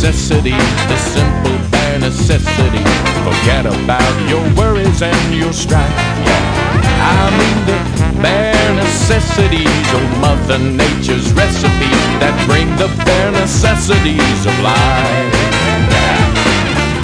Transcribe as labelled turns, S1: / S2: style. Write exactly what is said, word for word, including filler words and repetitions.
S1: necessities, the simple bare necessities. Forget about your worries and your strife. Yeah, I mean the bare necessities of Mother Nature's recipes that bring the bare necessities of life.